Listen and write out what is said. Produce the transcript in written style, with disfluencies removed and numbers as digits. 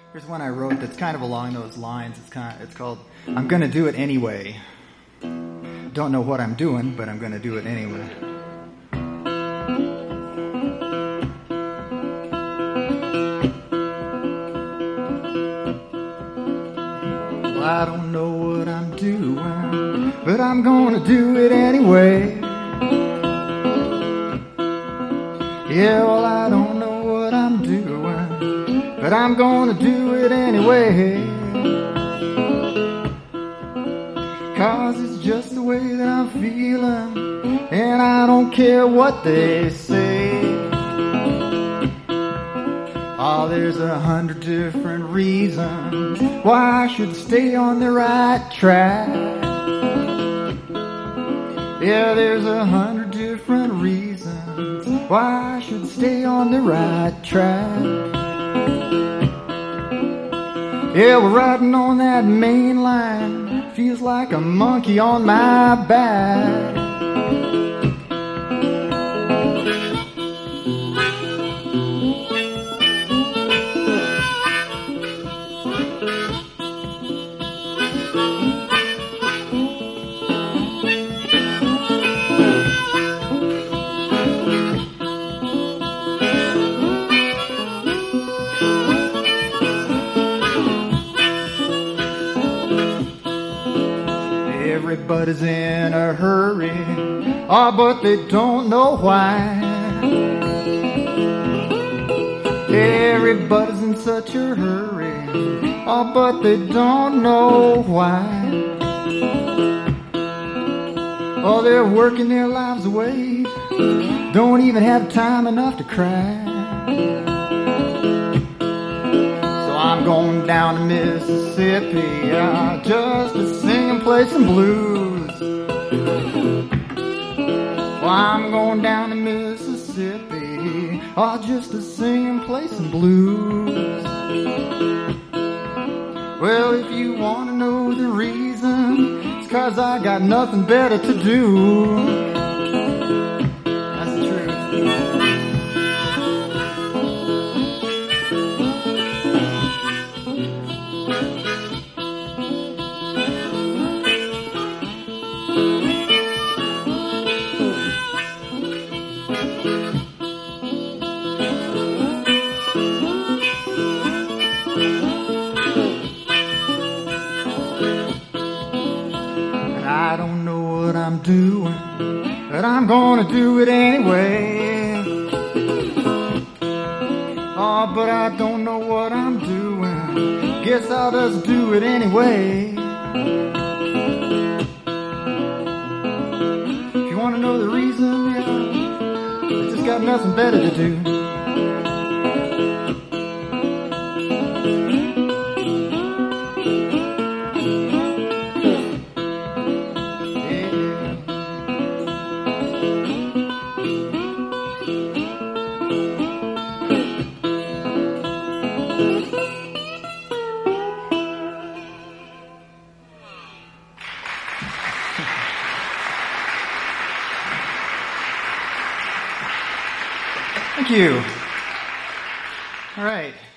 Here's one I wrote that's kind of along those lines. It's called "I'm Gonna Do It Anyway." Don't know what I'm doing, but I'm gonna do it anyway. Well, I don't know what I'm doing, but I'm gonna do it anyway. Yeah, well, I don't know what I'm doing, but I'm gonna do it anyway. 'Cause it's just the way that I'm feeling, and I don't care what they say. Oh, there's 100 different reasons why I should stay on the right track. Yeah, there's 100 different reasons why I should stay on the right track. Yeah, we're riding on that main line, feels like a monkey on my back. Everybody's in a hurry, oh, but they don't know why. Everybody's in such a hurry, oh, but they don't know why. Oh, they're working their lives away, don't even have time enough to cry. So I'm going down to Mississippi, just to sing and play some blues. Well, I'm going down to Mississippi, just to sing and play some blues. Well, if you want to know the reason, it's 'cause I got nothing better to do. That's the truth. I don't know what I'm doing, but I'm gonna do it anyway. Oh, but I don't know what I'm doing, guess I'll just do it anyway. If you wanna know the reason, yeah, I just got nothing better to do. Thank you. All right.